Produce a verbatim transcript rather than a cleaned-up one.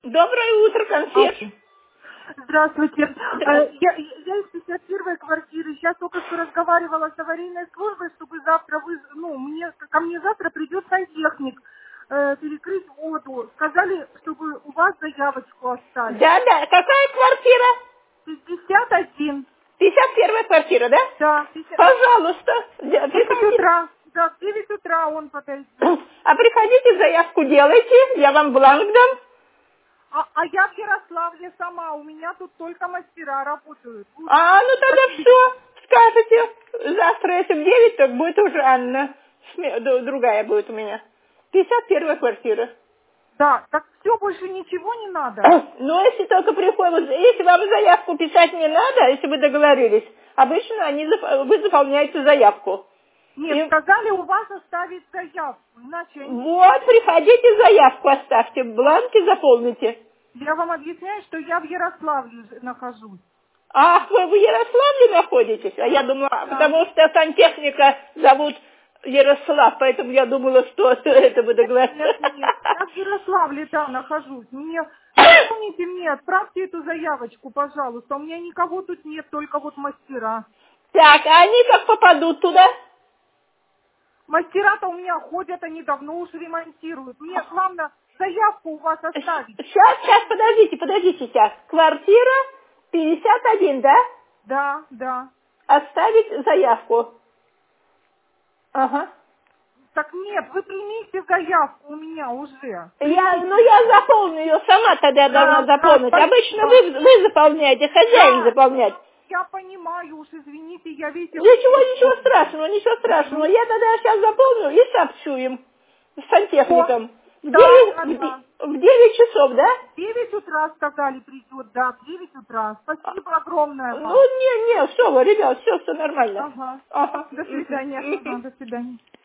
Доброе утро, консьерж. Здравствуйте. Да. Э, Я, я из пятьдесят первой квартиры. Сейчас только что разговаривала с аварийной службой, чтобы завтра вы, ну, мне, ко мне завтра придет сантехник э, перекрыть воду. Сказали, чтобы у вас заявочку оставить. Да, да. Какая квартира? пятьдесят один. пятьдесят первая квартира, да? Да, пятьдесят Пожалуйста. Да, в девять приходите. утра. Да, в девять утра он подойдет. А приходите, заявку делайте, я вам бланк дам. А, а я в Ярославле сама. У меня тут только мастера работают. Уж А, ну тогда подпис- все. Скажете. Завтра, если в девять, то будет уже Анна. Сме- д- Другая будет у меня. пятьдесят первая квартира. Да, так все, больше ничего не надо. Ну, если только приходит, если вам заявку писать не надо, если вы договорились, обычно они, зап- вы заполняете заявку. Нет, И сказали у вас оставить заявку, иначе они... вот, приходите, заявку оставьте, бланки заполните. Я вам объясняю, что я в Ярославле ж- нахожусь. Ах, вы в Ярославле находитесь? А я думала, а Да. потому что сантехника зовут Ярослав, поэтому я думала, что это вы договорились. Нет, нет, я в Ярославле, да, нахожусь. Мне, напомните мне, отправьте эту заявочку, пожалуйста. У меня никого тут нет, только вот мастера. Так, а они как попадут туда? Мастера-то у меня ходят, они давно уж ремонтируют. Мне главное заявку у вас оставить. Сейчас, сейчас, подождите, подождите сейчас. Квартира пятьдесят один, да? Да, да. Оставить заявку. Ага. Так нет, вы примите заявку у меня уже. Я, ну Примите. я заполню ее сама, тогда я должна Да, да, заполнить. Обычно спасибо. вы, вы заполняете, хозяин Да, заполняет. я понимаю, уж извините, я видела Ничего, ничего телефон. страшного, ничего страшного. Мгм. Я тогда сейчас заполню и сообщу им с О, сантехником. В да, девять, да, в де- да. в девять часов, да? В девять утра сказали придет, да, в девять утра. А, Спасибо огромное Ну, вам. не, не, все, вы, ребят, все, все нормально. Ага. Ага. До Мгм. свидания. Мгм. Ага, до свидания.